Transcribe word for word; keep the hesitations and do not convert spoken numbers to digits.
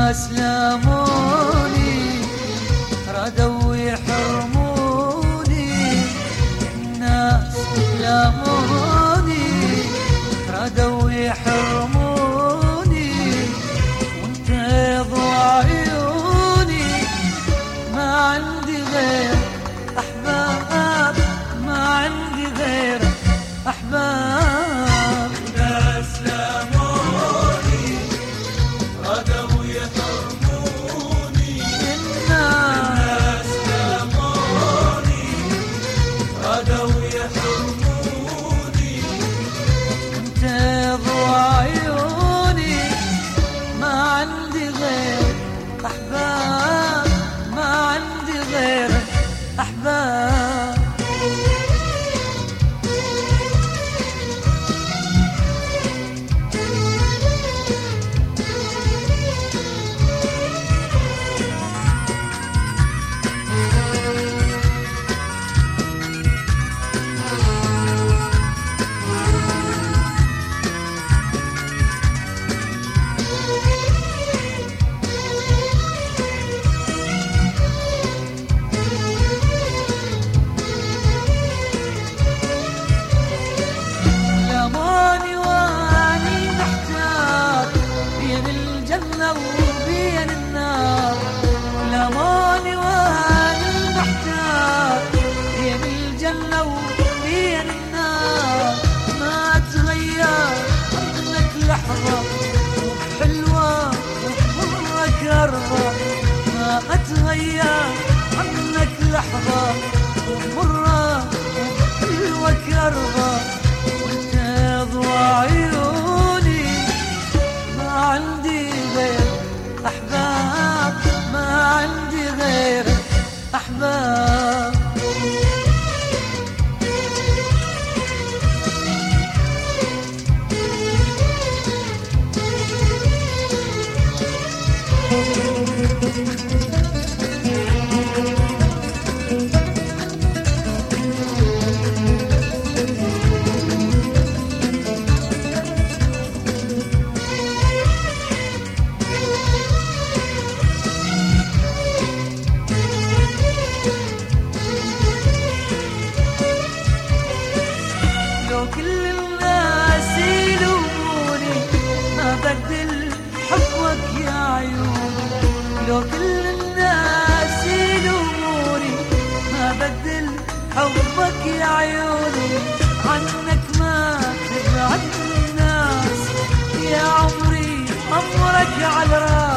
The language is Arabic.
الناس لاموني ردوا يحرموني، الناس لاموني ردوا يحرموني، وانت ضوى عيوني ما عندي غير أحباب، ما عندي غير أحباب. وبين النار لموني واني محتار، بين الجنة وبين النار ما تغير عنك لحظة، وحلوة وحمرك أرضى ما أتغير عنك لحظة، وحمرك وحلوك أرضى، وانت ضوى عيوني ما عندي غير أحباب، ما عندي غير أحباب. كل الناس يلوموني ما بدل حبك يا عيوني، لو كل الناس يلوموني ما بدل حبك يا عيوني، عنك ما تبعد الناس يا عمري أمرك على راسي.